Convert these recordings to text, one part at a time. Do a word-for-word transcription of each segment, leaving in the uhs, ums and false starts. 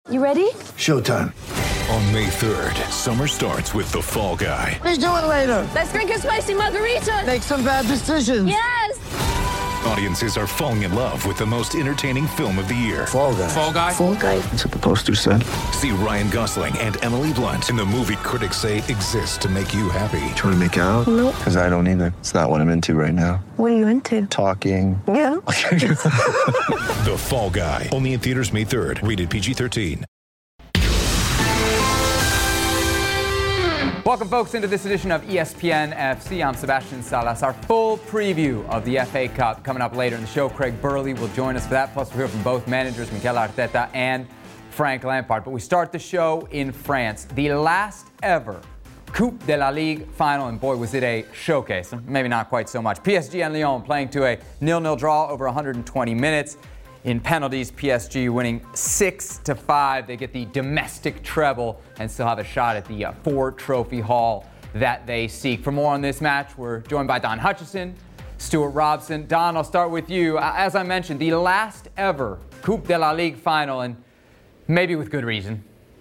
You ready? Showtime. On May third, summer starts with The Fall Guy. Let's do it later. Let's drink a spicy margarita. Make some bad decisions. Yes! Audiences are falling in love with the most entertaining film of the year. Fall Guy. Fall Guy? Fall Guy. That's what the poster said. See Ryan Gosling and Emily Blunt in the movie critics say exists to make you happy. Trying to make it out? Nope. Because I don't either. It's not what I'm into right now. What are you into? Talking. Yeah. The Fall Guy. Only in theaters May third. Rated P G thirteen. Welcome, folks, into this edition of E S P N F C. I'm Sebastian Salas. Our full preview of the F A Cup coming up later in the show. Craig Burley will join us for that. Plus, we'll hear from both managers, Mikel Arteta and Frank Lampard. But we start the show in France. The last ever Coupe de la Ligue final, and boy, was it a showcase. Maybe not quite so much. P S G and Lyon playing to a nil-nil draw over one hundred twenty minutes. In penalties, P S G winning six to five. They get the domestic treble and still have a shot at the uh, four trophy haul that they seek. For more on this match, we're joined by Don Hutchison, Stuart Robson. Don, I'll start with you. As I mentioned, the last ever Coupe de la Ligue final, and maybe with good reason.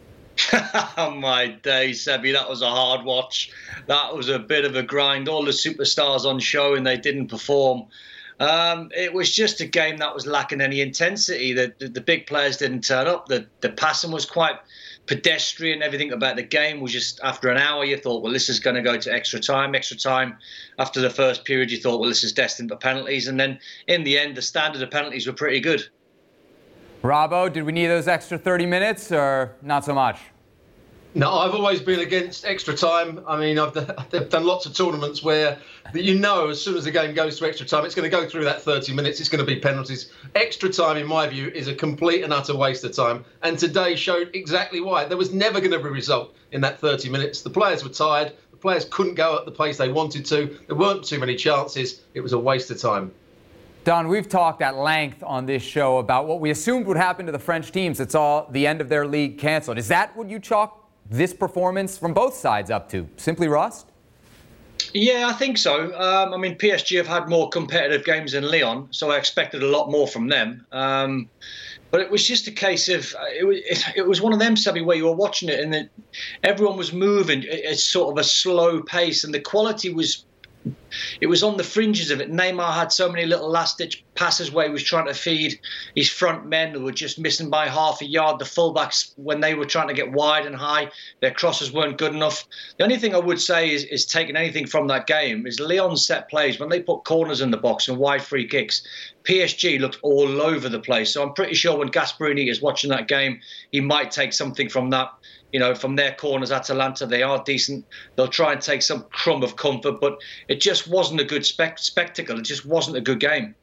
Oh my days, Sebi, that was a hard watch. That was a bit of a grind. All the superstars on show and they didn't perform. Um, it was just a game that was lacking any intensity. The, the, the big players didn't turn up. The, the passing was quite pedestrian. Everything about the game was just, after an hour, you thought, well, this is going to go to extra time. Extra time after the first period, you thought, well, this is destined for penalties. And then in the end, the standard of penalties were pretty good. Robbo, did we need those extra thirty minutes or not so much? No, I've always been against extra time. I mean, I've done lots of tournaments where you know as soon as the game goes to extra time, it's going to go through that thirty minutes. It's going to be penalties. Extra time, in my view, is a complete and utter waste of time. And today showed exactly why. There was never going to be a result in that thirty minutes. The players were tired. The players couldn't go at the pace they wanted to. There weren't too many chances. It was a waste of time. Don, we've talked at length on this show about what we assumed would happen to the French teams. It's all the end of their league canceled. Is that what you chalk this performance from both sides up to? Simply rust? Yeah, I think so. Um, I mean, P S G have had more competitive games than Lyon, so I expected a lot more from them. Um, but it was just a case of, it was, it, it was one of them, Sebi, where you were watching it and the, everyone was moving at it's sort of a slow pace and the quality was, it was on the fringes of it. Neymar had so many little last-ditch passes where he was trying to feed his front men who were just missing by half a yard. The fullbacks, when they were trying to get wide and high, their crosses weren't good enough. The only thing I would say is, is taking anything from that game is Lyon's set plays. When they put corners in the box and wide free kicks, P S G looked all over the place. So I'm pretty sure when Gasperini is watching that game, he might take something from that. You know, from their corners, Atalanta, they are decent. They'll try and take some crumb of comfort, but it just wasn't a good spec- spectacle. It just wasn't a good game.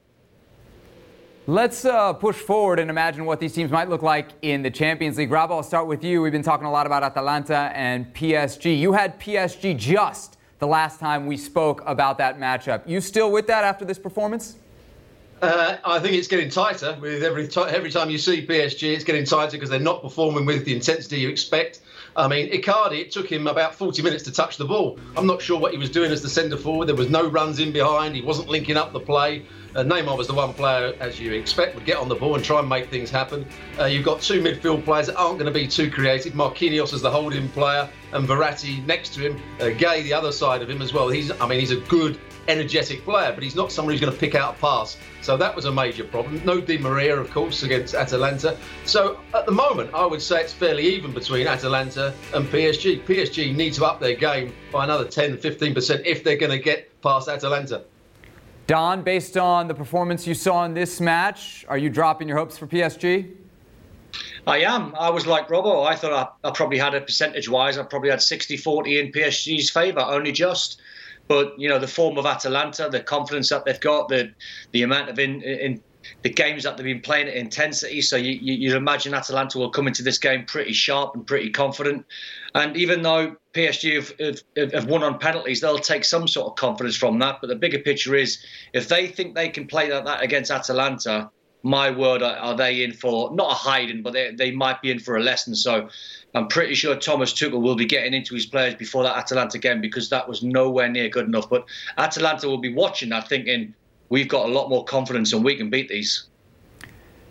Let's uh, push forward and imagine what these teams might look like in the Champions League. Rob, I'll start with you. We've been talking a lot about Atalanta and P S G. You had P S G just the last time we spoke about that matchup. You still with that after this performance? Uh, I think it's getting tighter with every t- every time you see P S G. It's getting tighter because they're not performing with the intensity you expect. I mean, Icardi, it took him about forty minutes to touch the ball. I'm not sure what he was doing as the centre forward. There was no runs in behind. He wasn't linking up the play. Uh, Neymar was the one player, as you expect, would get on the ball and try and make things happen. Uh, you've got two midfield players that aren't going to be too creative. Marquinhos as the holding player and Verratti next to him. Uh, Gay the other side of him as well. He's, I mean, he's a good, energetic player, but he's not someone who's going to pick out a pass. So that was a major problem. No Di Maria, of course, against Atalanta. So at the moment, I would say it's fairly even between Atalanta and P S G. P S G need to up their game by another ten, fifteen percent if they're going to get past Atalanta. Don, based on the performance you saw in this match, are you dropping your hopes for P S G? I am. I was like Robbo. I thought I, I probably had it percentage-wise. I probably had sixty forty in P S G's favour, only just. But, you know, the form of Atalanta, the confidence that they've got, the the amount of in, in the games that they've been playing at intensity. So you, you, you'd imagine Atalanta will come into this game pretty sharp and pretty confident. And even though P S G have, have, have won on penalties, they'll take some sort of confidence from that. But the bigger picture is, if they think they can play like that against Atalanta, my word, are, are they in for, not a hiding, but they, they might be in for a lesson. So I'm pretty sure Thomas Tuchel will be getting into his players before that Atalanta game, because that was nowhere near good enough. But Atalanta will be watching that thinking, we've got a lot more confidence and we can beat these.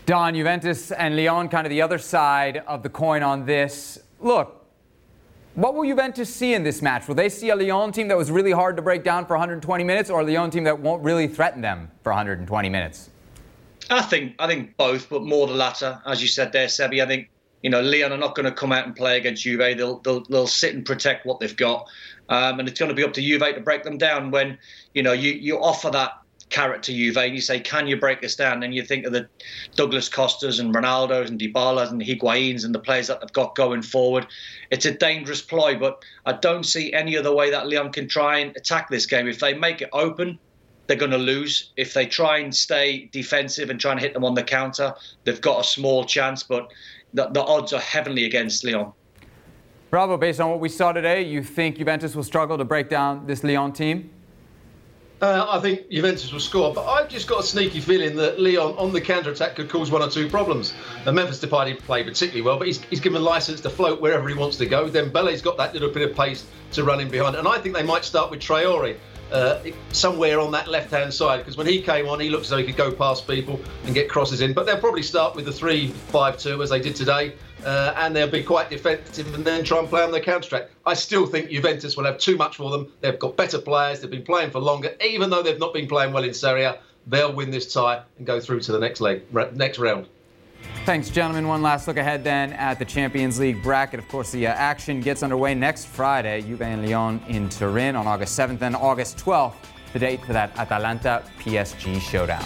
Don, Juventus and Lyon, kind of the other side of the coin on this. Look, what will Juventus see in this match? Will they see a Lyon team that was really hard to break down for one hundred twenty minutes, or a Lyon team that won't really threaten them for one hundred twenty minutes? I think I think both, but more the latter, as you said there, Sebi. I think you know Lyon are not going to come out and play against Juve. They'll they'll, they'll sit and protect what they've got, um, and it's going to be up to Juve to break them down. When you know you you offer that carrot to Juve and you say, can you break us down? And you think of the Douglas Costas and Ronaldos and Dybalas and Higuains and the players that they've got going forward. It's a dangerous ploy, but I don't see any other way that Lyon can try and attack this game. If they make it open, they're going to lose. If they try and stay defensive and try and hit them on the counter, they've got a small chance, but the, the odds are heavily against Lyon. Bravo, based on what we saw today, you think Juventus will struggle to break down this Lyon team? Uh, I think Juventus will score, but I've just got a sneaky feeling that Lyon on the counter-attack could cause one or two problems. And Memphis Depay didn't play particularly well, but he's, he's given licence to float wherever he wants to go. Then Dembele's got that little bit of pace to run in behind. And I think they might start with Traore uh, somewhere on that left-hand side, because when he came on, he looked as though he could go past people and get crosses in. But they'll probably start with the three five two, as they did today. Uh, and they'll be quite defensive and then try and play on the counter-attack. I still think Juventus will have too much for them. They've got better players. They've been playing for longer. Even though they've not been playing well in Serie A, they'll win this tie and go through to the next leg, next round. Thanks, gentlemen. One last look ahead then at the Champions League bracket. Of course, the uh, action gets underway next Friday. Juve and Lyon in Turin on August seventh and August twelfth. The date for that Atalanta P S G showdown.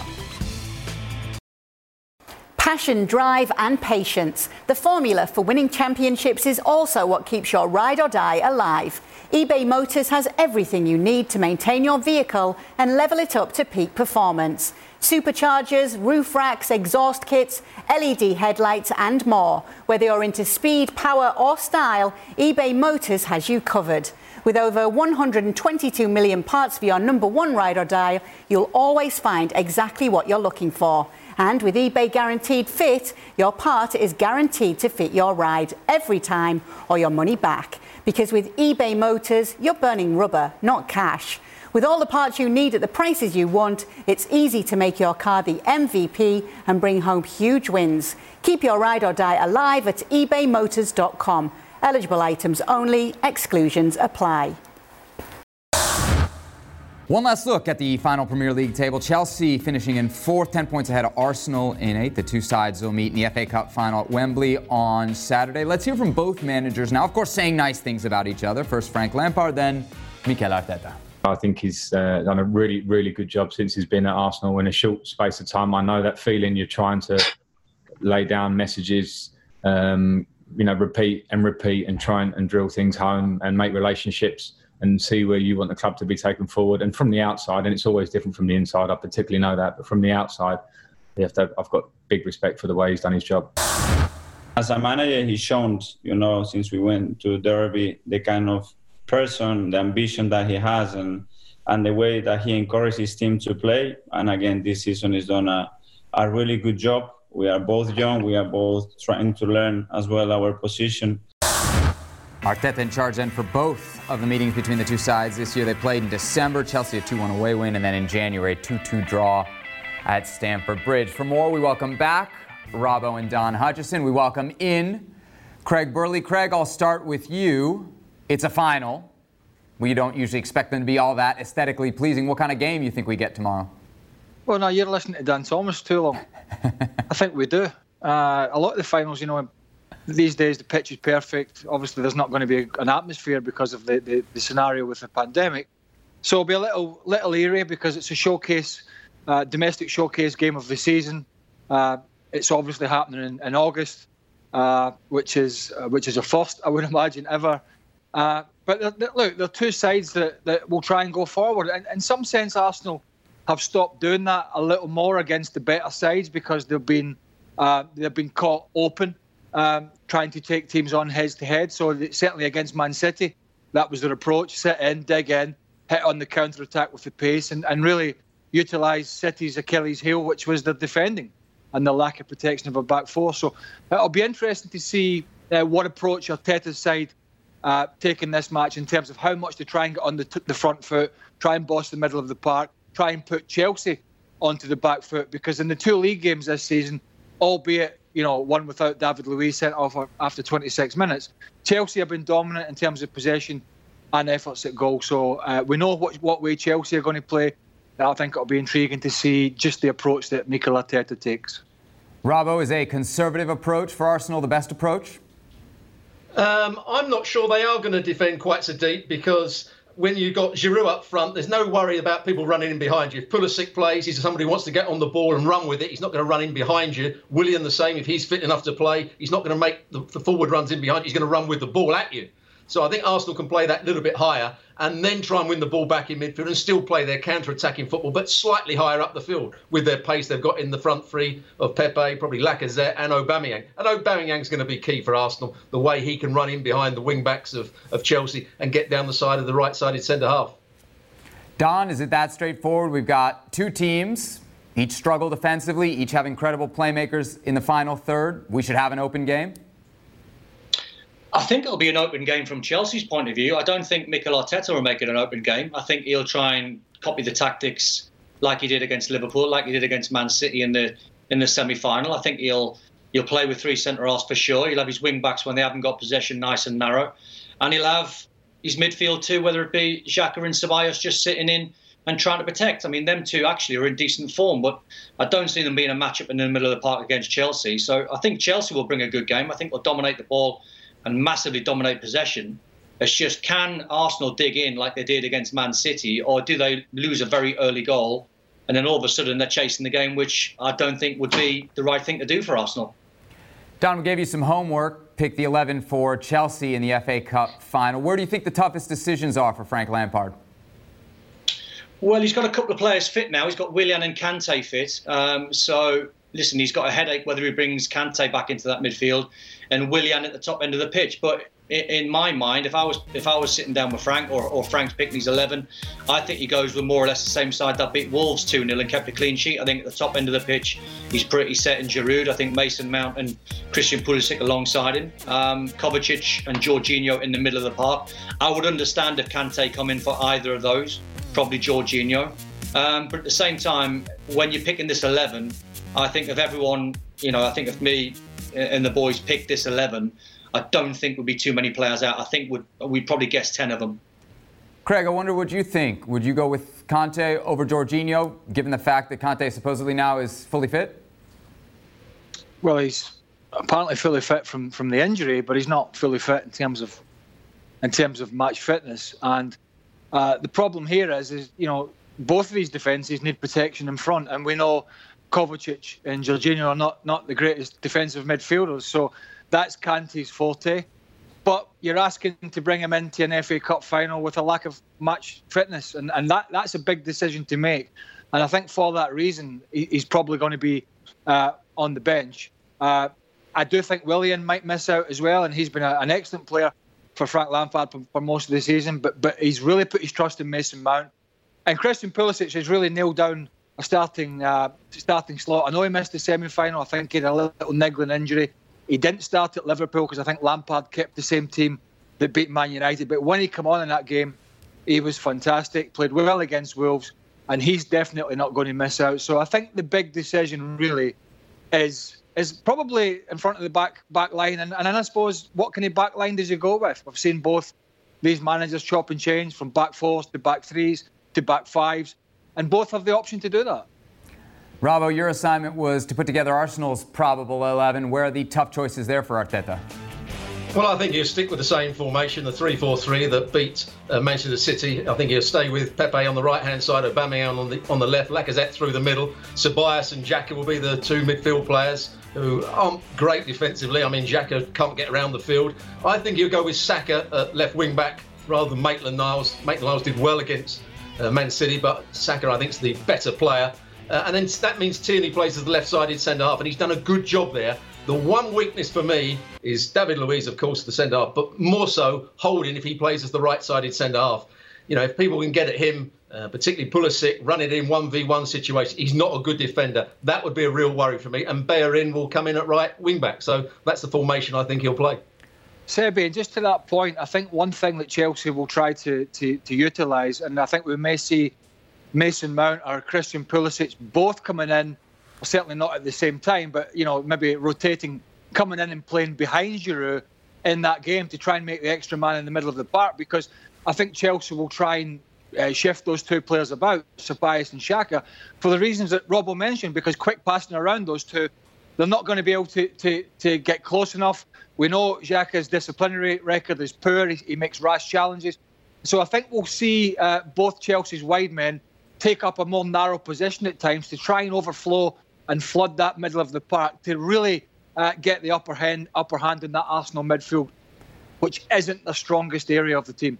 Passion, drive and patience. The formula for winning championships is also what keeps your ride or die alive. eBay Motors has everything you need to maintain your vehicle and level it up to peak performance. Superchargers, roof racks, exhaust kits, L E D headlights and more. Whether you're into speed, power or style, eBay Motors has you covered. With over one hundred twenty-two million parts for your number one ride or die, you'll always find exactly what you're looking for. And with eBay Guaranteed Fit, your part is guaranteed to fit your ride every time or your money back. Because with eBay Motors, you're burning rubber, not cash. With all the parts you need at the prices you want, it's easy to make your car the M V P and bring home huge wins. Keep your ride or die alive at ebay motors dot com. Eligible items only, exclusions apply. One last look at the final Premier League table. Chelsea finishing in fourth, ten points ahead of Arsenal in eighth. The two sides will meet in the F A Cup final at Wembley on Saturday. Let's hear from both managers now, of course, saying nice things about each other. First Frank Lampard, then Mikel Arteta. I think he's uh, done a really, really good job since he's been at Arsenal in a short space of time. I know that feeling. You're trying to lay down messages, um, you know, repeat and repeat and try and, and drill things home and make relationships and see where you want the club to be taken forward. And from the outside, and it's always different from the inside, I particularly know that, but from the outside, you have to have, I've got big respect for the way he's done his job. As a manager, he's shown, you know, since we went to Derby, the kind of person, the ambition that he has, and and the way that he encourages his team to play. And again, this season he's done a, a really good job. We are both young. We are both trying to learn as well our position. Arteta in charge then for both of the meetings between the two sides. This year they played in December. Chelsea a two one away win, and then in January, two two draw at Stamford Bridge. For more, we welcome back Robbo and Don Hutchison. We welcome in Craig Burley. Craig, I'll start with you. It's a final. We don't usually expect them to be all that aesthetically pleasing. What kind of game do you think we get tomorrow? Well, no, you're listening to Dan Thomas too long. I think we do. Uh, a lot of the finals, you know, these days the pitch is perfect. Obviously, there's not going to be an atmosphere because of the, the, the scenario with the pandemic. So it'll be a little little eerie because it's a showcase, uh, domestic showcase game of the season. Uh, it's obviously happening in, in August, uh, which is uh, which is a first, I would imagine, ever. Uh, but they're, they're, look, there are two sides that, that will try and go forward. And in some sense, Arsenal have stopped doing that a little more against the better sides because they've been uh, they've been caught open, um, trying to take teams on heads to head. So they, certainly against Man City, that was their approach: sit in, dig in, hit on the counter attack with the pace, and, and really utilise City's Achilles heel, which was their defending and the lack of protection of a back four. So it'll be interesting to see uh, what approach Arteta's side uh, take in this match in terms of how much to try and get on the, t- the front foot, try and boss the middle of the park, try and put Chelsea onto the back foot, because in the two league games this season, albeit, you know, one without David Luiz sent off after twenty-six minutes. Chelsea have been dominant in terms of possession and efforts at goal. So uh, we know what, what way Chelsea are going to play. I think it'll be intriguing to see just the approach that Mikel Arteta takes. Robbo, is a conservative approach for Arsenal the best approach? Um, I'm not sure they are going to defend quite so deep, because when you've got Giroud up front, there's no worry about people running in behind you. If Pulisic plays, he's somebody who wants to get on the ball and run with it. He's not going to run in behind you. Willian the same. If he's fit enough to play, he's not going to make the, the forward runs in behind you. He's going to run with the ball at you. So I think Arsenal can play that little bit higher and then try and win the ball back in midfield and still play their counter-attacking football, but slightly higher up the field with their pace they've got in the front three of Pepe, probably Lacazette and Aubameyang. And Aubameyang's going to be key for Arsenal, the way he can run in behind the wing-backs of, of Chelsea and get down the side of the right-sided centre-half. Don, is it that straightforward? We've got two teams, each struggle defensively, each have incredible playmakers in the final third. We should have an open game? I think it'll be an open game from Chelsea's point of view. I don't think Mikel Arteta will make it an open game. I think he'll try and copy the tactics like he did against Liverpool, like he did against Man City in the in the semi-final. I think he'll he'll play with three centre-halves for sure. He'll have his wing-backs when they haven't got possession nice and narrow. And he'll have his midfield too, whether it be Xhaka and Ceballos just sitting in and trying to protect. I mean, them two actually are in decent form, but I don't see them being a matchup in the middle of the park against Chelsea. So I think Chelsea will bring a good game. I think they'll dominate the ball and massively dominate possession. It's just, can Arsenal dig in like they did against Man City, or do they lose a very early goal and then all of a sudden they're chasing the game, which I don't think would be the right thing to do for Arsenal. Don, we gave you some homework. Pick the eleven for Chelsea in the F A Cup final. Where do you think the toughest decisions are for Frank Lampard? Well, he's got a couple of players fit now. He's got Willian and Kante fit. Um, so, listen, he's got a headache whether he brings Kante back into that midfield and Willian at the top end of the pitch. But in my mind, if I was if I was sitting down with Frank, or, or Frank's picking his eleven, I think he goes with more or less the same side that beat Wolves two nil and kept a clean sheet. I think at the top end of the pitch, he's pretty set in Giroud. I think Mason Mount and Christian Pulisic alongside him. Um, Kovacic and Jorginho in the middle of the park. I would understand if Kante come in for either of those, probably Jorginho. Um, but at the same time, when you're picking this eleven, I think if everyone, you know, I think if me and the boys pick this eleven, I don't think would be too many players out. I think would we'd probably guess ten of them. Craig, I wonder what you think. Would you go with Kante over Jorginho, given the fact that Kante supposedly now is fully fit? Well, he's apparently fully fit from, from the injury, but he's not fully fit in terms of in terms of match fitness. And uh, the problem here is, is, you know, both of these defences need protection in front, and we know Kovacic and Jorginho are not, not the greatest defensive midfielders, so that's Kante's forte. But you're asking to bring him into an F A Cup final with a lack of match fitness, and, and that, that's a big decision to make. And I think for that reason, he, he's probably going to be uh, on the bench. Uh, I do think Willian might miss out as well, and he's been a, an excellent player for Frank Lampard for, for most of the season, but but he's really put his trust in Mason Mount. And Christian Pulisic has really nailed down a starting uh, starting slot. I know he missed the semi-final. I think he had a little niggling injury. He didn't start at Liverpool because I think Lampard kept the same team that beat Man United. But when he came on in that game, he was fantastic, played well against Wolves, and he's definitely not going to miss out. So I think the big decision really is is probably in front of the back back line. And, and I suppose, what kind of back line does he go with? We've seen both these managers chop and change from back fours to back threes to back fives, and both have the option to do that. Robbo, your assignment was to put together Arsenal's probable eleven. Where are the tough choices there for Arteta? Well, I think he'll stick with the same formation, the three four three that beat uh, Manchester City. I think he'll stay with Pepe on the right-hand side, Aubameyang on the on the left, Lacazette through the middle. Ceballos and Xhaka will be the two midfield players who aren't great defensively. I mean, Xhaka can't get around the field. I think he'll go with Saka at left wing-back rather than Maitland-Niles. Maitland-Niles did well against uh, Man City, but Saka, I think, is the better player. Uh, and then that means Tierney plays as the left-sided centre-half, and he's done a good job there. The one weakness for me is David Luiz, of course, the centre-half, but more so Holding if he plays as the right-sided centre-half. You know, if people can get at him, uh, particularly Pulisic, run it in one v one situation, he's not a good defender. That would be a real worry for me. And Bellerin will come in at right wing-back. So that's the formation I think he'll play. Sebi, and just to that point, I think one thing that Chelsea will try to, to, to utilise, and I think we may see Mason Mount or Christian Pulisic both coming in certainly not at the same time, but, you know, maybe rotating, coming in and playing behind Giroud in that game to try and make the extra man in the middle of the park, because I think Chelsea will try and uh, shift those two players about, Ceballos and Xhaka, for the reasons that Robbo mentioned, because quick passing around those two, they're not going to be able to, to, to get close enough. We know Xhaka's disciplinary record is poor. He, he makes rash challenges. So I think we'll see uh, both Chelsea's wide men take up a more narrow position at times to try and overflow and flood that middle of the park to really uh, get the upper hand, upper hand in that Arsenal midfield, which isn't the strongest area of the team.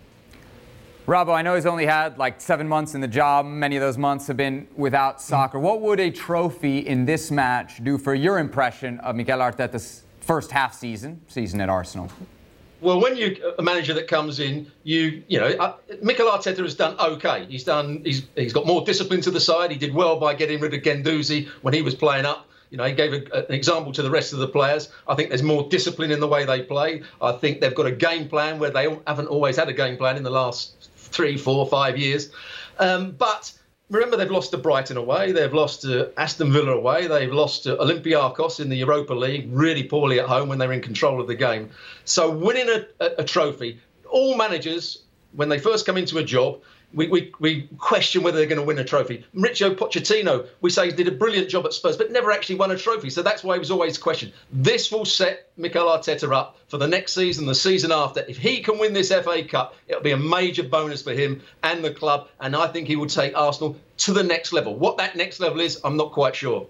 Robbo, I know he's only had like seven months in the job. Many of those months have been without soccer. What would a trophy in this match do for your impression of Mikel Arteta's first half season, season at Arsenal? Well, when you're a manager that comes in, you you know, uh, Mikel Arteta has done okay. He's done. He's he's got more discipline to the side. He did well by getting rid of Guendouzi when he was playing up. You know, he gave a, an example to the rest of the players. I think there's more discipline in the way they play. I think they've got a game plan where they haven't always had a game plan in the last three, four, five years. Um, but remember, they've lost to Brighton away. They've lost to Aston Villa away. They've lost to Olympiacos in the Europa League, really poorly at home when they're in control of the game. So winning a, a, a trophy, all managers, when they first come into a job, we, we, we question whether they're going to win a trophy. Mauricio Pochettino, we say, did a brilliant job at Spurs, but never actually won a trophy. So that's why he was always questioned. This will set Mikel Arteta up for the next season, the season after. If he can win this F A Cup, it'll be a major bonus for him and the club. And I think he will take Arsenal to the next level. What that next level is, I'm not quite sure.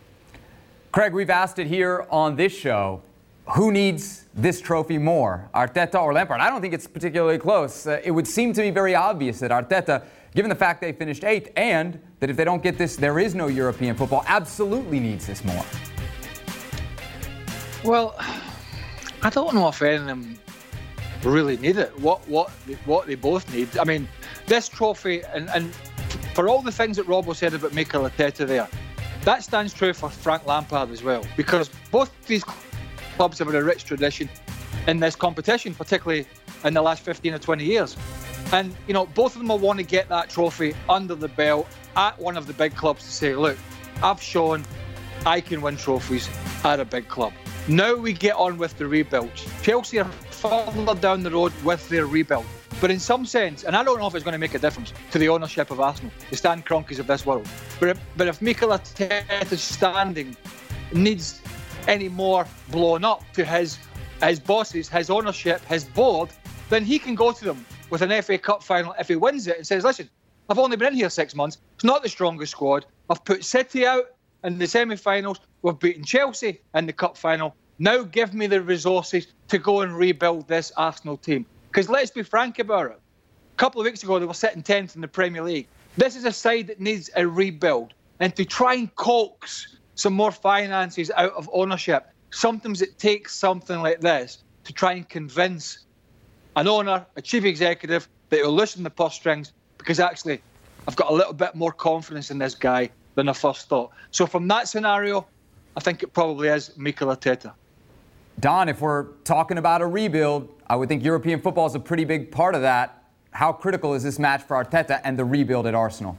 Craig, we've asked it here on this show. Who needs this trophy more, Arteta or Lampard? I don't think it's particularly close. Uh, it would seem to me very obvious that Arteta, given the fact they finished eighth and that if they don't get this, there is no European football, absolutely needs this more. Well, I don't know if any of them really need it. What what what they both need. I mean, this trophy, and, and for all the things that Robbo said about Mikel Arteta there, that stands true for Frank Lampard as well, because both these clubs have a rich tradition in this competition, particularly in the last fifteen or twenty years. And, you know, both of them will want to get that trophy under the belt at one of the big clubs to say, look, I've shown I can win trophies at a big club. Now we get on with the rebuild. Chelsea are further down the road with their rebuild. But in some sense, and I don't know if it's going to make a difference to the ownership of Arsenal, the Stan Kroenkes of this world, but if, but if Mikel Arteta's standing needs any more blown up to his his bosses, his ownership, his board, then he can go to them with an F A Cup final if he wins it and says, listen, I've only been in here six months. It's not the strongest squad. I've put City out in the semi-finals. We've beaten Chelsea in the cup final. Now give me the resources to go and rebuild this Arsenal team. Because let's be frank about it. A couple of weeks ago, they were sitting tenth in the Premier League. This is a side that needs a rebuild. And to try and coax some more finances out of ownership, sometimes it takes something like this to try and convince an owner, a chief executive, that he'll loosen the purse strings, because actually I've got a little bit more confidence in this guy than I first thought. So from that scenario, I think it probably is Mikel Arteta. Don, if we're talking about a rebuild, I would think European football is a pretty big part of that. How critical is this match for Arteta and the rebuild at Arsenal?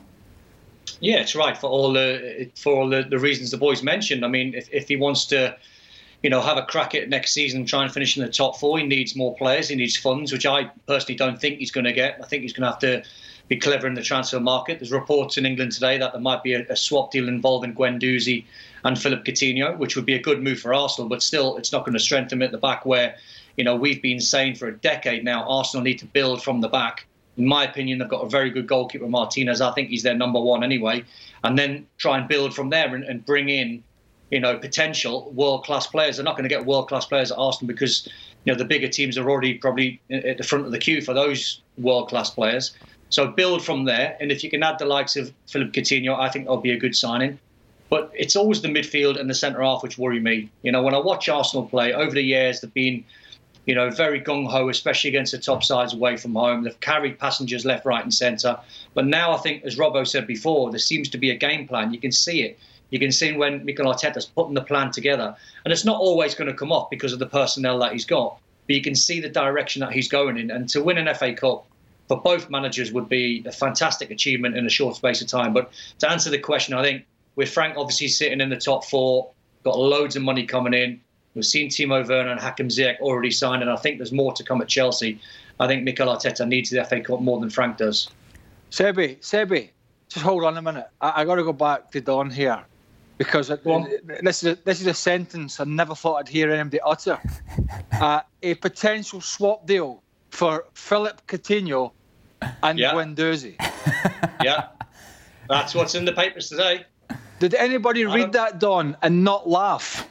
Yeah, it's right for all the for all the, the reasons the boys mentioned. I mean, if, if he wants to, you know, have a crack at next season and try and finish in the top four, he needs more players. He needs funds, which I personally don't think he's going to get. I think he's going to have to be clever in the transfer market. There's reports in England today that there might be a, a swap deal involving Guendouzi and Philippe Coutinho, which would be a good move for Arsenal, but still, it's not going to strengthen him at the back where, you know, we've been saying for a decade now, Arsenal need to build from the back. In my opinion, they've got a very good goalkeeper, Martinez. I think he's their number one anyway. And then try and build from there and, and bring in, you know, potential world-class players. They're not going to get world-class players at Arsenal because, you know, the bigger teams are already probably at the front of the queue for those world-class players. So build from there. And if you can add the likes of Philippe Coutinho, I think that'll be a good signing. But it's always the midfield and the centre-half which worry me. You know, when I watch Arsenal play, over the years, they've been, you know, very gung-ho, especially against the top sides away from home. They've carried passengers left, right and centre. But now I think, as Robbo said before, there seems to be a game plan. You can see it. You can see when Mikel Arteta's putting the plan together. And it's not always going to come off because of the personnel that he's got. But you can see the direction that he's going in. And to win an F A Cup for both managers would be a fantastic achievement in a short space of time. But to answer the question, I think with Frank obviously sitting in the top four, got loads of money coming in. We've seen Timo Werner and Hakim Ziyech already signed, and I think there's more to come at Chelsea. I think Mikel Arteta needs the F A Cup more than Frank does. Sebi, Sebi, just hold on a minute. I, I got to go back to Don here, because it, this is a, this is a sentence I never thought I'd hear anybody utter. Uh, a potential swap deal for Philip Coutinho and yeah. Guendouzi. Yeah, that's what's in the papers today. Did anybody I read that, Don, and not laugh?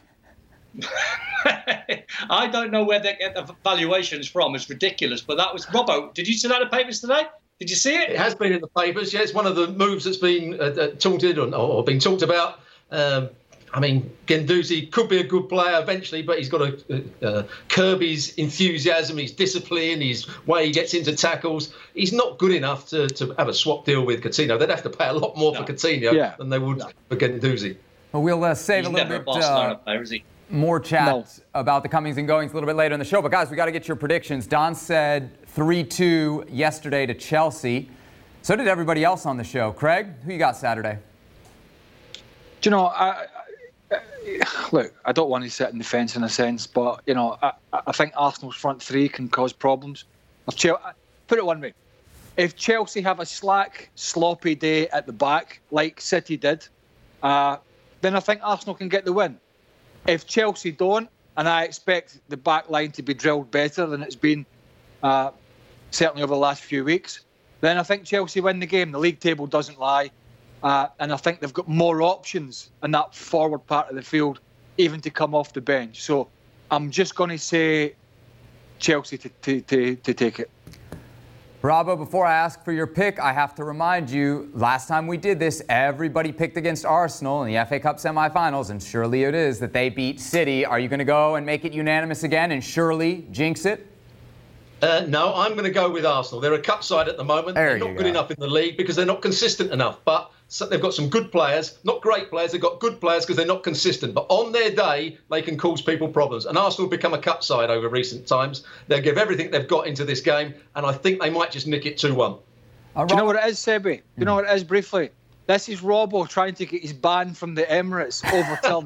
I don't know where they get the valuations from. It's ridiculous. But that was Robbo. Did you see that in the papers today? Did you see it? It has been in the papers. Yeah, it's one of the moves that's been uh, uh, taunted or, or been talked about. Um, I mean, Guendouzi could be a good player eventually, but he's got to uh, uh, curb his enthusiasm, his discipline, his way he gets into tackles. He's not good enough to, to have a swap deal with Coutinho. They'd have to pay a lot more no. for Coutinho yeah. than they would no. for Guendouzi. Well, we'll uh, save he's a little never bit. A Barcelona uh, player, is he? More chat no. about the comings and goings a little bit later in the show. But, guys, we got to get your predictions. Don said three two yesterday to Chelsea. So did everybody else on the show. Craig, who you got Saturday? Do you know, I, I, look, I don't want to sit in the fence in a sense, but, you know, I, I think Arsenal's front three can cause problems. If Chelsea, put it one way. If Chelsea have a slack, sloppy day at the back, like City did, uh, then I think Arsenal can get the win. If Chelsea don't, and I expect the back line to be drilled better than it's been uh, certainly over the last few weeks, then I think Chelsea win the game. The league table doesn't lie. Uh, and I think they've got more options in that forward part of the field, even to come off the bench. So I'm just going to say Chelsea to, to, to, to take it. Robbo, before I ask for your pick, I have to remind you, last time we did this, everybody picked against Arsenal in the F A Cup semifinals, and surely it is that they beat City. Are you going to go and make it unanimous again and surely jinx it? Uh, no, I'm going to go with Arsenal. They're a cup side at the moment. There they're not good go. enough in the league because they're not consistent enough. But so they've got some good players, not great players. They've got good players because they're not consistent. But on their day, they can cause people problems. And Arsenal have become a cup side over recent times. They'll give everything they've got into this game. And I think they might just nick it two one. Uh, Do you know what it is, Sebi? Do you know what it is, briefly? This is Robbo trying to get his ban from the Emirates overturned.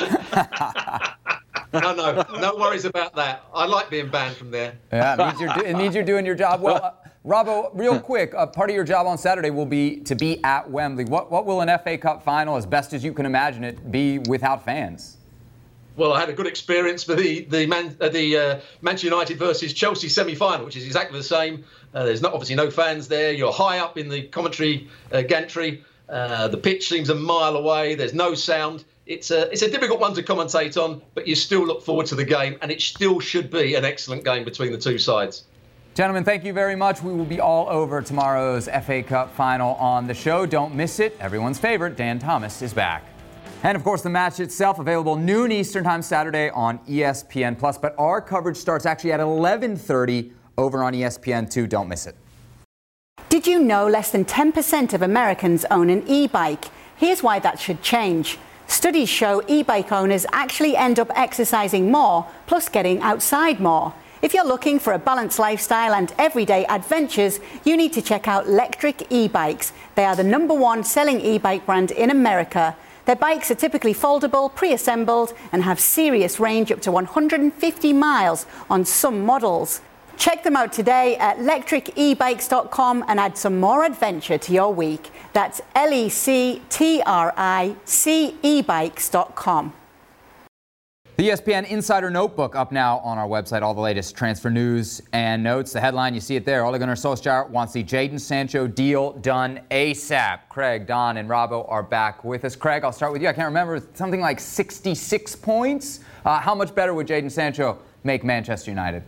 No, no, no worries about that. I like being banned from there. Yeah, it means you're, it means you're doing your job well. Uh, Robbo, real quick, uh, part of your job on Saturday will be to be at Wembley. What, what will an F A Cup final, as best as you can imagine it, be without fans? Well, I had a good experience for the the, Man, uh, the uh, Manchester United versus Chelsea semi-final, which is exactly the same. Uh, there's not obviously no fans there. You're high up in the commentary uh, gantry. Uh, the pitch seems a mile away. There's no sound. It's a it's a difficult one to commentate on, but you still look forward to the game, and it still should be an excellent game between the two sides. Gentlemen, thank you very much. We will be all over tomorrow's F A Cup final on the show. Don't miss it. Everyone's favorite, Dan Thomas, is back. And, of course, the match itself available noon Eastern Time Saturday on E S P N plus. But our coverage starts actually at eleven thirty over on E S P N two. Don't miss it. Did you know less than ten percent of Americans own an e-bike? Here's why that should change. Studies show e-bike owners actually end up exercising more, plus getting outside more. If you're looking for a balanced lifestyle and everyday adventures, you need to check out Lectric e-bikes. They are the number one selling e-bike brand in America. Their bikes are typically foldable, pre-assembled, and have serious range up to one hundred fifty miles on some models. Check them out today at lectric e bikes dot com and add some more adventure to your week. That's L E C T R I C e bikes dot com. The E S P N Insider Notebook up now on our website. All the latest transfer news and notes. The headline, you see it there. Ole Gunnar Solskjaer wants the Jadon Sancho deal done ASAP. Craig, Don, and Robbo are back with us. Craig, I'll start with you. I can't remember, something like sixty-six points. Uh, how much better would Jadon Sancho make Manchester United?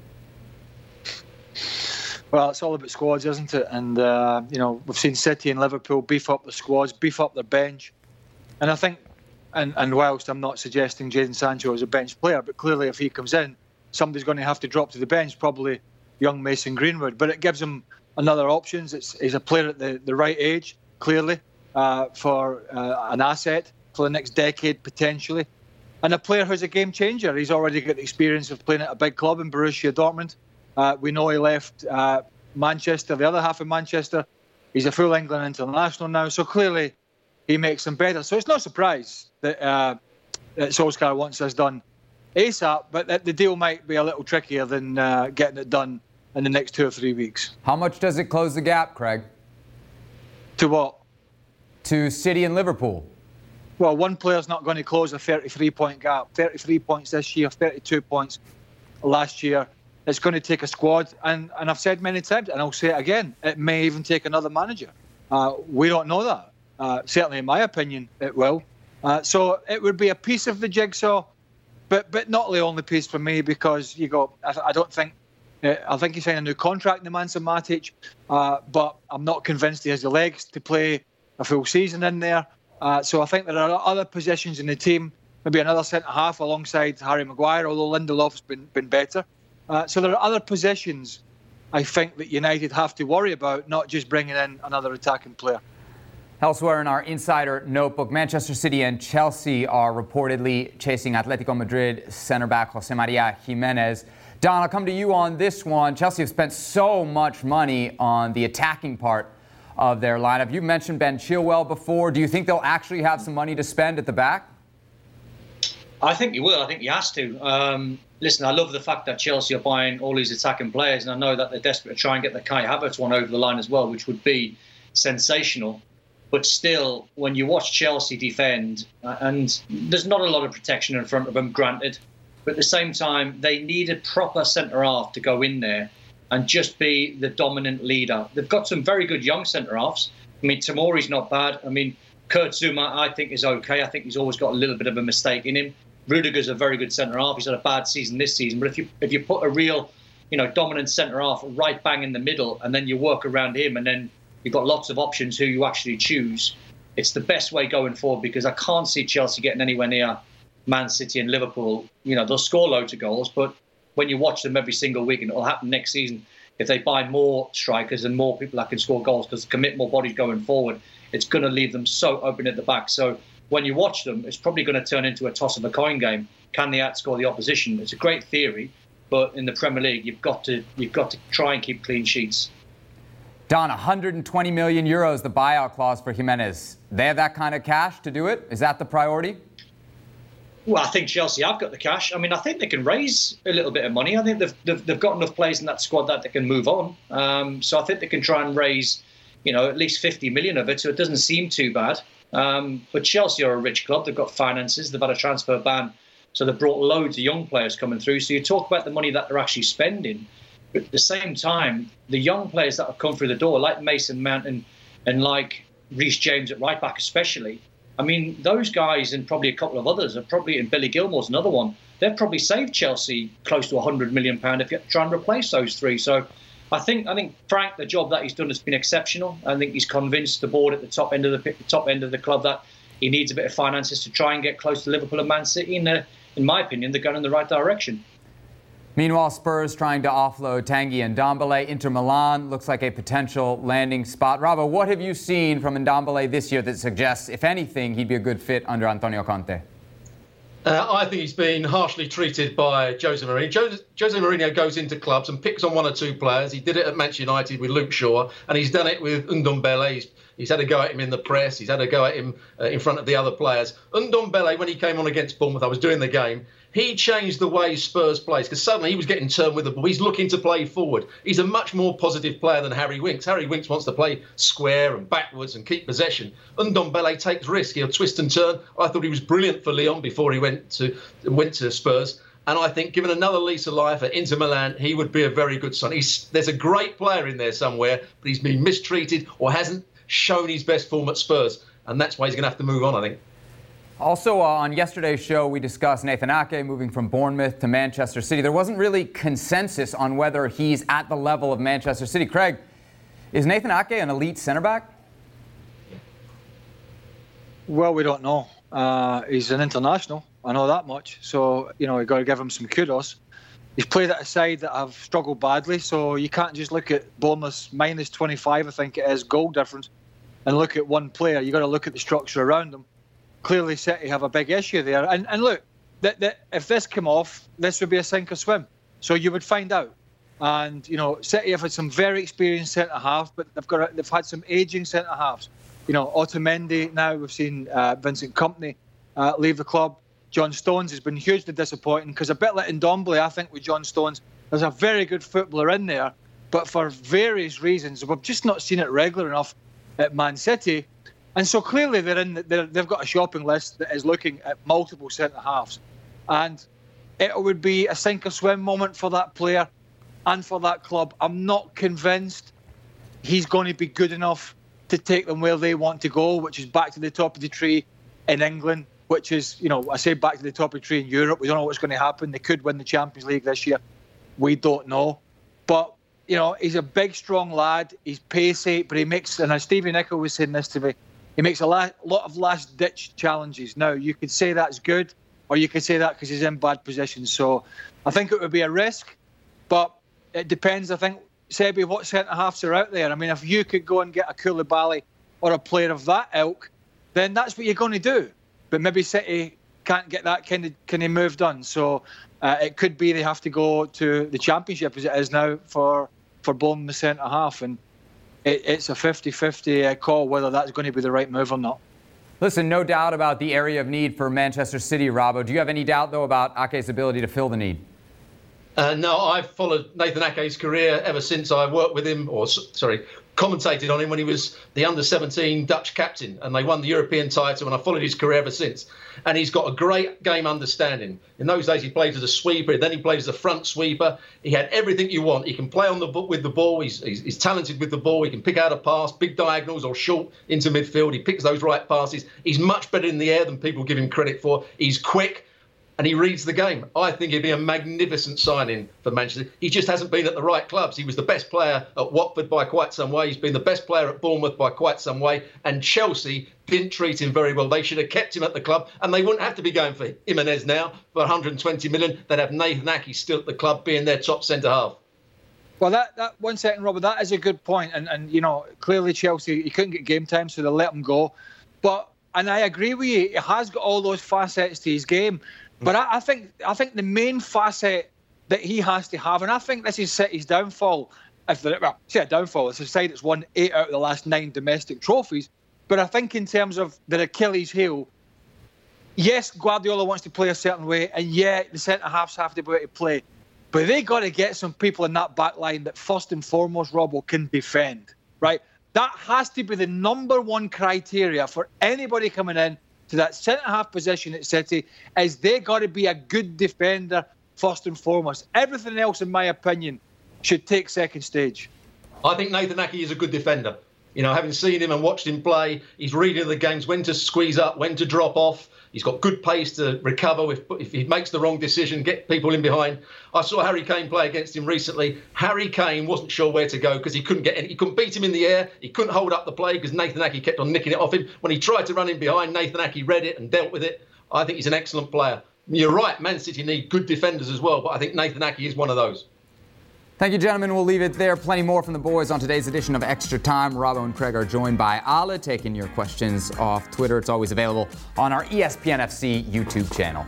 Well, it's all about squads, isn't it? And, uh, you know, we've seen City and Liverpool beef up the squads, beef up their bench. And I think, and, and whilst I'm not suggesting Jadon Sancho is a bench player, but clearly if he comes in, somebody's going to have to drop to the bench, probably young Mason Greenwood. But it gives him another options. It's, he's a player at the, the right age, clearly, uh, for uh, an asset for the next decade, potentially. And a player who's a game changer. He's already got the experience of playing at a big club in Borussia Dortmund. Uh, we know he left uh, Manchester, the other half of Manchester. He's a full England international now. So clearly, he makes them better. So it's no surprise that, uh, that Solskjaer wants this done ASAP, but that the deal might be a little trickier than uh, getting it done in the next two or three weeks. How much does it close the gap, Craig? To what? To City and Liverpool. Well, one player's not going to close a thirty-three point gap. thirty-three points this year, thirty-two points last year. It's going to take a squad, and, and I've said many times, and I'll say it again, it may even take another manager. Uh, we don't know that. Uh, certainly, in my opinion, it will. Uh, so it would be a piece of the jigsaw, but but not the only piece for me, because you go. I, I don't think. Uh, I think he's signed a new contract, Nemanja Matic, uh, but I'm not convinced he has the legs to play a full season in there. Uh, so I think there are other positions in the team, maybe another centre-half alongside Harry Maguire, although Lindelof's been, been better. Uh, so there are other positions, I think, that United have to worry about, not just bringing in another attacking player. Elsewhere in our insider notebook, Manchester City and Chelsea are reportedly chasing Atletico Madrid centre-back Jose Maria Jimenez. Don, I'll come to you on this one. Chelsea have spent so much money on the attacking part of their lineup. You mentioned Ben Chilwell before. Do you think they'll actually have some money to spend at the back? I think he will. I think he has to. Um, listen, I love the fact that Chelsea are buying all these attacking players, and I know that they're desperate to try and get the Kai Havertz one over the line as well, which would be sensational. But still, when you watch Chelsea defend, uh, and there's not a lot of protection in front of them, granted, but at the same time, they need a proper centre-half to go in there and just be the dominant leader. They've got some very good young centre-halves. I mean, Tomori's not bad. I mean, Kurt Zouma, I think, is okay. I think he's always got a little bit of a mistake in him. Rudiger's a very good centre-half. He's had a bad season this season. But if you if you put a real, you know, dominant centre-half right bang in the middle, and then you work around him, and then you've got lots of options who you actually choose, it's the best way going forward, because I can't see Chelsea getting anywhere near Man City and Liverpool. You know, they'll score loads of goals, but when you watch them every single week, and it'll happen next season, if they buy more strikers and more people that can score goals, because commit more bodies going forward, it's going to leave them so open at the back. So when you watch them, it's probably going to turn into a toss of a coin game. Can they outscore the opposition? It's a great theory, but in the Premier League, you've got to you've got to try and keep clean sheets. Don, one hundred twenty million euros, the buyout clause for Jimenez. They have that kind of cash to do it? Is that the priority? Well, I think Chelsea have got the cash. I mean, I think they can raise a little bit of money. I think they've they've, they've got enough players in that squad that they can move on. Um, so I think they can try and raise, you know, at least fifty million of it. So it doesn't seem too bad. Um, but Chelsea are a rich club. They've got finances. They've had a transfer ban. So they've brought loads of young players coming through. So you talk about the money that they're actually spending. But at the same time, the young players that have come through the door, like Mason Mount and, and like Reece James at right back especially, I mean, those guys and probably a couple of others are probably, and Billy Gilmore's another one, they've probably saved Chelsea close to one hundred million pounds if you try and replace those three. So I think I think Frank, the job that he's done has been exceptional. I think he's convinced the board at the top end of the, the top end of the club that he needs a bit of finances to try and get close to Liverpool and Man City. And uh, in my opinion, they're going in the right direction. Meanwhile, Spurs trying to offload Tanguy Ndombele. Inter Milan looks like a potential landing spot. Rabo, what have you seen from Ndombele this year that suggests, if anything, he'd be a good fit under Antonio Conte? Uh, I think he's been harshly treated by Jose Mourinho. Jose, Jose Mourinho goes into clubs and picks on one or two players. He did it at Manchester United with Luke Shaw, and he's done it with Ndombele. He's, he's had a go at him in the press. He's had a go at him uh, in front of the other players. Ndombele, when he came on against Bournemouth, I was doing the game, he changed the way Spurs plays, because suddenly he was getting turned with the ball. He's looking to play forward. He's a much more positive player than Harry Winks. Harry Winks wants to play square and backwards and keep possession. Ndombele takes risk. He'll twist and turn. I thought he was brilliant for Lyon before he went to went to Spurs. And I think given another lease of life at Inter Milan, he would be a very good son. He's, there's a great player in there somewhere, but he's been mistreated or hasn't shown his best form at Spurs. And that's why he's going to have to move on, I think. Also, uh, on yesterday's show, we discussed Nathan Ake moving from Bournemouth to Manchester City. There wasn't really consensus on whether he's at the level of Manchester City. Craig, is Nathan Ake an elite centre-back? Well, we don't know. Uh, he's an international. I know that much. So, you know, you've got to give him some kudos. He's played at a side that have struggled badly, so you can't just look at Bournemouth's minus twenty-five, I think it is, goal difference, and look at one player. You've got to look at the structure around them. Clearly, City have a big issue there. And, and look, that, that if this came off, this would be a sink or swim. So you would find out. And, you know, City have had some very experienced centre-halves, but they've got a, they've had some ageing centre-halves you know, Otamendi now. We've seen uh, Vincent Kompany uh, leave the club. John Stones has been hugely disappointing because a bit like Ndombele, I think with John Stones, there's a very good footballer in there, but for various reasons, we've just not seen it regular enough at Man City. And so clearly they're in. They're, they've got a shopping list that is looking at multiple centre-halves. And it would be a sink-or-swim moment for that player and for that club. I'm not convinced he's going to be good enough to take them where they want to go, which is back to the top of the tree in England, which is, you know, I say back to the top of the tree in Europe. We don't know what's going to happen. They could win the Champions League this year. We don't know. But, you know, he's a big, strong lad. He's pacey, but he makes, and as Stevie Nicol was saying this to me, he makes a lot of last-ditch challenges. Now, you could say that's good, or you could say that because he's in bad position. So I think it would be a risk, but it depends, I think, Sebi, what centre-halves are out there. I mean, if you could go and get a Koulibaly or a player of that ilk, then that's what you're going to do. But maybe City can't get that kind of, kind of move done. So uh, it could be they have to go to the Championship as it is now for, for Bournemouth centre-half. And it, it's a fifty-fifty call whether that's going to be the right move or not. Listen, no doubt about the area of need for Manchester City, Robbo. Do you have any doubt, though, about Ake's ability to fill the need? Uh, no, I've followed Nathan Ake's career ever since I worked with him, or sorry, commentated on him when he was the under seventeen Dutch captain, and they won the European title, and I followed his career ever since. And he's got a great game understanding. In those days, he played as a sweeper, then he played as a front sweeper. He had everything you want. He can play on the with the ball. He's, he's, he's talented with the ball. He can pick out a pass, big diagonals or short into midfield. He picks those right passes. He's much better in the air than people give him credit for. He's quick. And he reads the game. I think he'd be a magnificent signing for Manchester. He just hasn't been at the right clubs. He was the best player at Watford by quite some way. He's been the best player at Bournemouth by quite some way. And Chelsea didn't treat him very well. They should have kept him at the club. And they wouldn't have to be going for Jimenez now for one hundred twenty million. They'd have Nathan Ake still at the club being their top centre-half. Well, that, that one second, Robert, that is a good point. And, and, you know, clearly Chelsea, he couldn't get game time, so they let him go. But, and I agree with you, he has got all those facets to his game. But I, I think I think the main facet that he has to have, and I think this is City's downfall, if they're, well, say a downfall, it's a side that's won eight out of the last nine domestic trophies. But I think in terms of their Achilles heel, yes, Guardiola wants to play a certain way, and yeah, the centre-halves have to be able to play. But they got to get some people in that back line that first and foremost, Robbo, can defend, right? That has to be the number one criteria for anybody coming in to that centre-half position at City, is they got to be a good defender first and foremost. Everything else, in my opinion, should take second stage. I think Nathan Ake is a good defender. You know, having seen him and watched him play, he's reading the games, when to squeeze up, when to drop off. He's got good pace to recover if, if he makes the wrong decision, get people in behind. I saw Harry Kane play against him recently. Harry Kane wasn't sure where to go because he couldn't get any, he couldn't beat him in the air. He couldn't hold up the play because Nathan Ake kept on nicking it off him. When he tried to run in behind, Nathan Ake read it and dealt with it. I think he's an excellent player. You're right, Man City need good defenders as well, but I think Nathan Ake is one of those. Thank you, gentlemen. We'll leave it there. Plenty more from the boys on today's edition of Extra Time. Robbo and Craig are joined by Ala, taking your questions off Twitter. It's always available on our E S P N F C YouTube channel.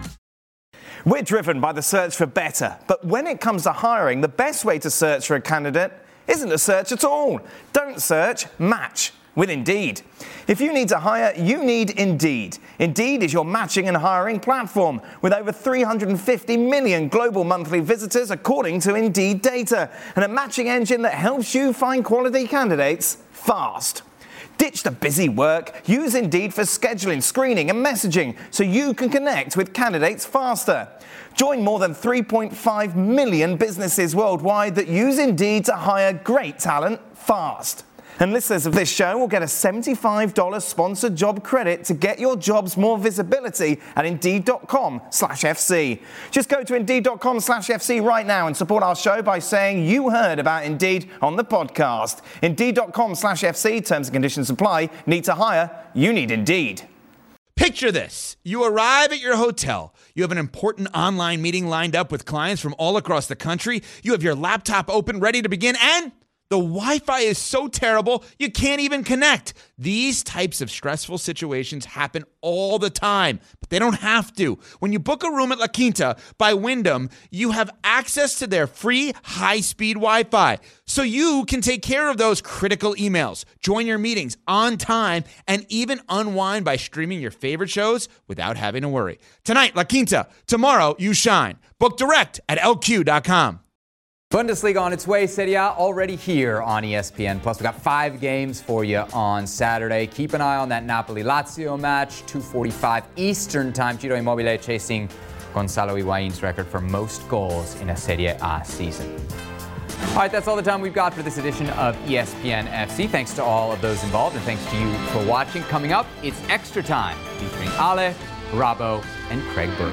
We're driven by the search for better. But when it comes to hiring, the best way to search for a candidate isn't to search at all. Don't search, match with Indeed. If you need to hire, you need Indeed. Indeed is your matching and hiring platform with over three hundred fifty million global monthly visitors according to Indeed data, and a matching engine that helps you find quality candidates fast. Ditch the busy work. Use Indeed for scheduling, screening and messaging so you can connect with candidates faster. Join more than three point five million businesses worldwide that use Indeed to hire great talent fast. And listeners of this show will get a seventy-five dollars sponsored job credit to get your jobs more visibility at Indeed.com slash FC. Just go to Indeed.com slash FC right now and support our show by saying you heard about Indeed on the podcast. Indeed.com slash FC, terms and conditions apply. Need to hire? You need Indeed. Picture this. You arrive at your hotel. You have an important online meeting lined up with clients from all across the country. You have your laptop open, ready to begin, and The Wi-Fi is so terrible, you can't even connect. These types of stressful situations happen all the time, but they don't have to. When you book a room at La Quinta by Wyndham, you have access to their free high-speed Wi-Fi, so you can take care of those critical emails, join your meetings on time, and even unwind by streaming your favorite shows without having to worry. Tonight, La Quinta. Tomorrow, you shine. Book direct at L Q dot com. Bundesliga on its way, Serie A already here on E S P N Plus. We got five games for you on Saturday. Keep an eye on that Napoli-Lazio match, two forty-five Eastern Time. Ciro Immobile chasing Gonzalo Higuain's record for most goals in a Serie A season. All right, that's all the time we've got for this edition of E S P N F C. Thanks to all of those involved, and thanks to you for watching. Coming up, it's Extra Time featuring Ale, Rabo, and Craig Burley.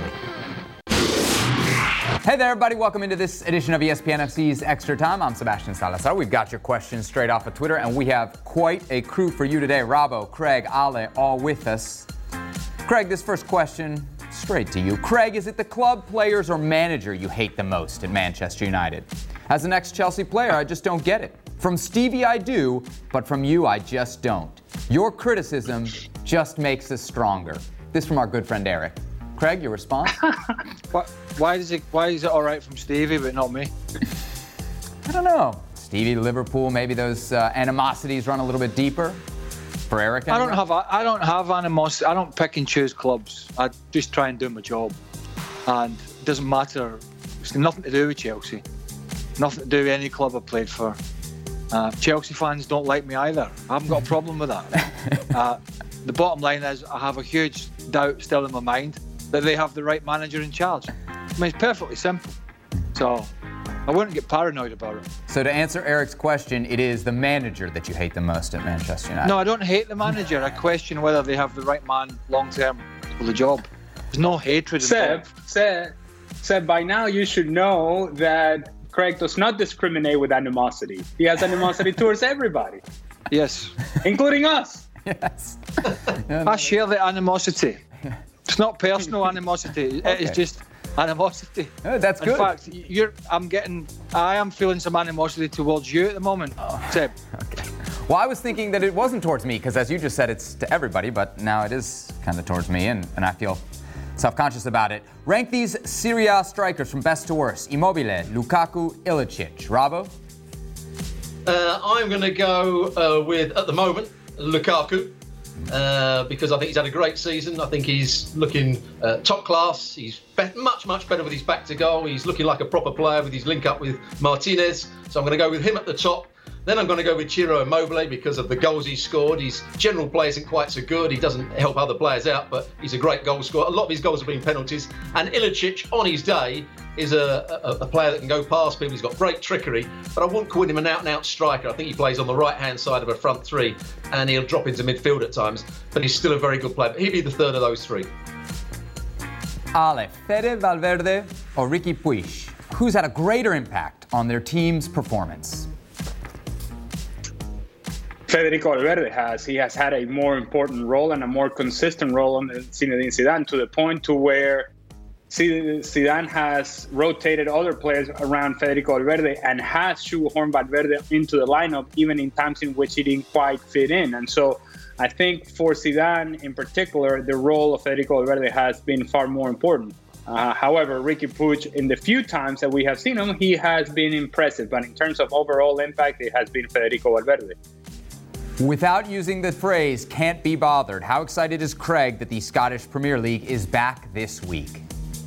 Hey there, everybody. Welcome into this edition of E S P N F C's Extra Time. I'm Sebastian Salazar. We've got your questions straight off of Twitter, and we have quite a crew for you today. Rabo, Craig, Ale, all with us. Craig, this first question, straight to you. Craig, is it the club, players, or manager you hate the most at Manchester United? As an ex-Chelsea player, I just don't get it. From Stevie, I do, but from you, I just don't. Your criticism just makes us stronger. This from our good friend Eric. Craig, your response? What, why is it Why is it all right from Stevie but not me? I don't know. Stevie, Liverpool, maybe those uh, animosities run a little bit deeper for Eric. I don't have I don't have animosity. I don't pick and choose clubs. I just try and do my job, and it doesn't matter. It's nothing to do with Chelsea. Nothing to do with any club I played for. Uh, Chelsea fans don't like me either. I haven't got a problem with that. uh, the bottom line is I have a huge doubt still in my mind that they have the right manager in charge. I mean, it's perfectly simple. So I wouldn't get paranoid about it. So to answer Eric's question, it is the manager that you hate the most at Manchester United. No, I don't hate the manager. I question whether they have the right man long-term for the job. There's no hatred Seb, involved. Seb, Seb, by now you should know that Craig does not discriminate with animosity. He has animosity towards everybody. Yes. Including us. Yes. I share the animosity. It's not personal animosity. Okay. It's just animosity. Oh, that's good. In fact, you're. I'm getting. I am feeling some animosity towards you at the moment, oh. Seb. Okay. Well, I was thinking that it wasn't towards me because, as you just said, it's to everybody. But now it is kind of towards me, and, and I feel self-conscious about it. Rank these Serie A strikers from best to worst: Immobile, Lukaku, Ilicic. Rabo? Uh, I'm going to go uh, with, at the moment, Lukaku. Uh, because I think he's had a great season. I think he's looking uh, top class. He's be- much, much better with his back to goal. He's looking like a proper player with his link up with Martinez. So I'm going to go with him at the top. Then I'm going to go with Ciro Immobile because of the goals he's scored. His general play isn't quite so good. He doesn't help other players out, but he's a great goal scorer. A lot of his goals have been penalties. And Ilicic, on his day, is a, a, a player that can go past people. He's got great trickery, but I wouldn't call him an out-and-out striker. I think he plays on the right-hand side of a front three, and he'll drop into midfield at times, but he's still a very good player. But he'd be the third of those three. Ale, Fede Valverde or Ricky Puig? Who's had a greater impact on their team's performance? Federico Valverde has. He has had a more important role and a more consistent role under Zinedine Zidane, to the point to where Zidane has rotated other players around Federico Valverde and has shoehorned Valverde into the lineup, even in times in which he didn't quite fit in. And so I think for Zidane in particular, the role of Federico Valverde has been far more important. Uh, however, Ricky Puig, in the few times that we have seen him, he has been impressive. But in terms of overall impact, it has been Federico Valverde. Without using the phrase "can't be bothered," how excited is Craig that the Scottish Premier League is back this week?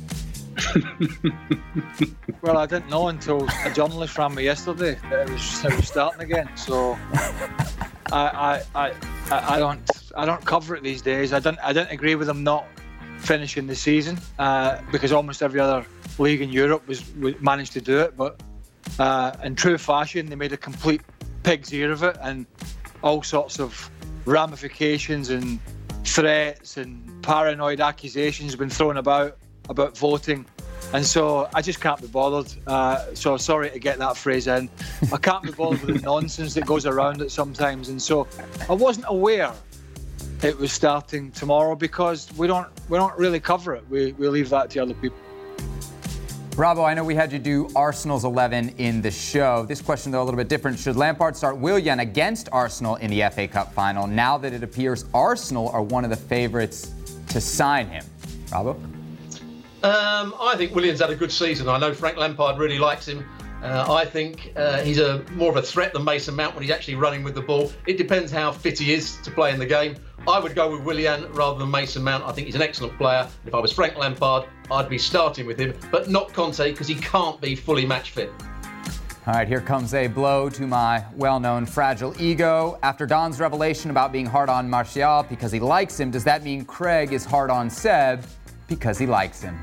Well, I didn't know until a journalist rang me yesterday that it was, it was starting again. So I, I, I, I don't, I don't cover it these days. I don't, I don't agree with them not finishing the season uh, because almost every other league in Europe was, was managed to do it. But uh, in true fashion, they made a complete pig's ear of it, and all sorts of ramifications and threats and paranoid accusations have been thrown about about voting, and so I just can't be bothered. Uh, so sorry to get that phrase in. I can't be bothered with the nonsense that goes around it sometimes, and so I wasn't aware it was starting tomorrow because we don't we don't really cover it. We we leave that to other people. Robbo, I know we had you do Arsenal's eleven in the show. This question, though, a little bit different. Should Lampard start Willian against Arsenal in the F A Cup final now that it appears Arsenal are one of the favourites to sign him? Robbo? Um, I think Willian's had a good season. I know Frank Lampard really likes him. Uh, I think uh, he's a more of a threat than Mason Mount when he's actually running with the ball. It depends how fit he is to play in the game. I would go with Willian rather than Mason Mount. I think he's an excellent player. If I was Frank Lampard, I'd be starting with him, but not Conte because he can't be fully match fit. All right, here comes a blow to my well-known fragile ego. After Don's revelation about being hard on Martial because he likes him, does that mean Craig is hard on Seb because he likes him?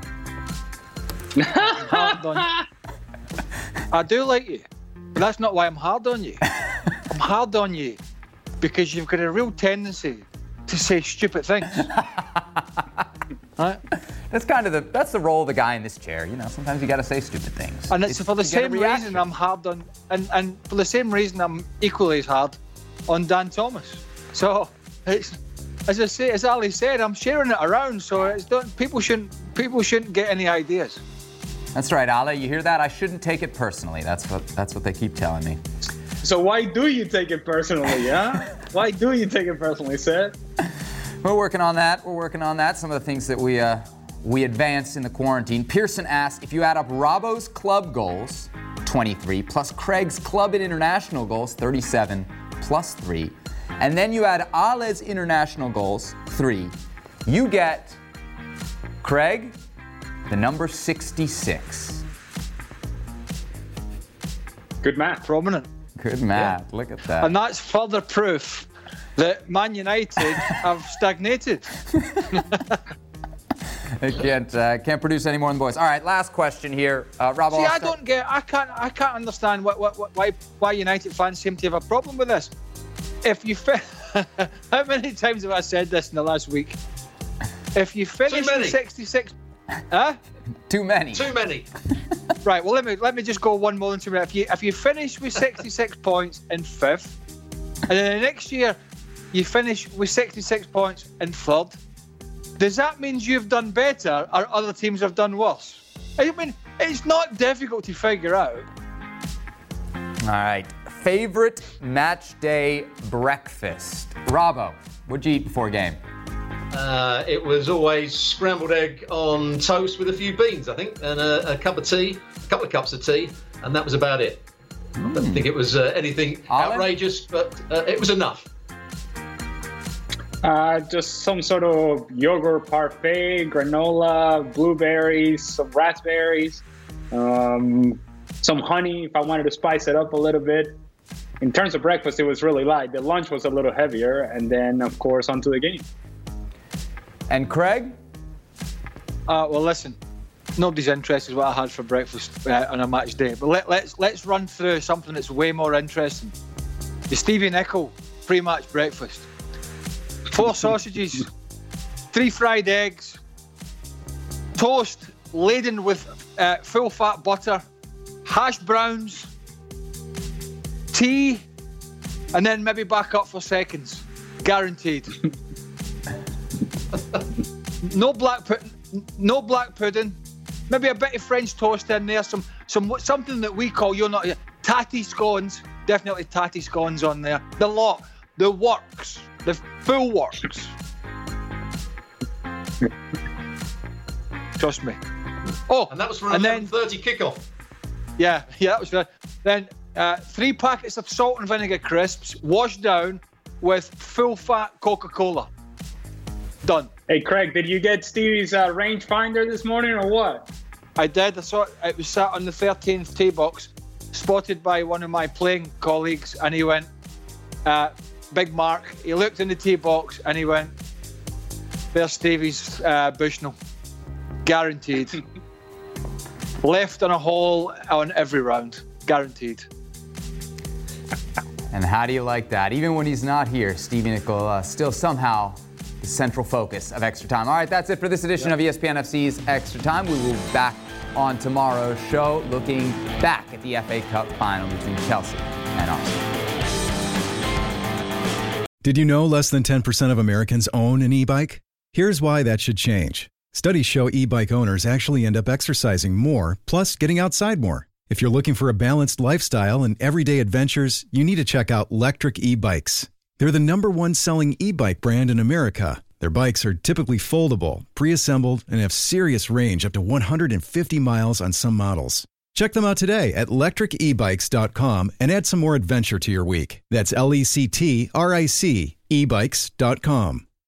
Hard on. I do like you, but that's not why I'm hard on you. I'm hard on you because you've got a real tendency to say stupid things. Right? That's kind of the that's the role of the guy in this chair. You know, sometimes you got to say stupid things. And it's, it's for the same reason I'm hard on, and, and for the same reason I'm equally as hard on Dan Thomas. So it's as I say, as Ali said, I'm sharing it around. So it's don't people shouldn't people shouldn't get any ideas. That's right, Ali. You hear that? I shouldn't take it personally. That's what that's what they keep telling me. So why do you take it personally, huh? Why do you take it personally, Seth? We're working on that. We're working on that. Some of the things that we uh, we advanced in the quarantine. Pearson asked, if you add up Robbo's club goals, twenty-three, plus Craig's club and international goals, thirty-seven, plus three, and then you add Ale's international goals, three, you get, Craig, the number sixty-six. Good math. Prominent. Good math. Yeah. Look at that. And that's further proof that Man United have stagnated. They can't uh, can't produce any more than the boys. All right, last question here, uh, Rob. See, I don't get. I can't. I can't understand what, what, what, why why United fans seem to have a problem with this. If you fi- how many times have I said this in the last week? If you finish with sixty-six, huh? Too many. Too many. Right. Well, let me let me just go one more into it. If you if you finish with sixty-six points in fifth, and then the next year you finish with sixty-six points in third, does that mean you've done better or other teams have done worse? I mean, it's not difficult to figure out. All right. Favorite match day breakfast? Robbo, what'd you eat before game? Uh, it was always scrambled egg on toast with a few beans, I think, and a, a cup of tea, a couple of cups of tea, and that was about it. Mm. I don't think it was uh, anything Alan? outrageous, but uh, it was enough. Uh, just some sort of yogurt parfait, granola, blueberries, some raspberries, um, some honey if I wanted to spice it up a little bit. In terms of breakfast, it was really light. The lunch was a little heavier, and then, of course, onto the game. And Craig? Uh, well, listen, nobody's interested in what I had for breakfast uh, on a match day, but let, let's let's run through something that's way more interesting. The Stevie Nicol pre-match breakfast. Four sausages, three fried eggs, toast laden with uh, full-fat butter, hash browns, tea, and then maybe back up for seconds. Guaranteed. No black pudding. No black pudding. Maybe a bit of French toast in there. Some, some, something that we call, you're not here, tatty scones. Definitely tatty scones on there. The lot, the works, the full works. Trust me. Oh, and that was for an eleven thirty kickoff. Yeah, yeah, that was good. Then uh, three packets of salt and vinegar crisps, washed down with full-fat Coca-Cola. Done. Hey, Craig, did you get Stevie's uh, rangefinder this morning or what? I did. I saw it. It was sat on the thirteenth tee box, spotted by one of my playing colleagues, and he went, uh, Big Mark. He looked in the tee box and he went, there's Stevie's uh, Bushnell. Guaranteed. Left on a hole on every round. Guaranteed. And how do you like that? Even when he's not here, Stevie Nicol uh, still somehow the central focus of Extra Time. All right, that's it for this edition of E S P N F C's Extra Time. We will be back on tomorrow's show looking back at the F A Cup final between Chelsea and Arsenal. Did you know less than ten percent of Americans own an e-bike? Here's why that should change. Studies show e-bike owners actually end up exercising more, plus getting outside more. If you're looking for a balanced lifestyle and everyday adventures, you need to check out Lectric e-bikes. They're the number one selling e-bike brand in America. Their bikes are typically foldable, pre-assembled, and have serious range up to one hundred fifty miles on some models. Check them out today at lectric e bikes dot com and add some more adventure to your week. That's L E C T R I C e bikes dot com.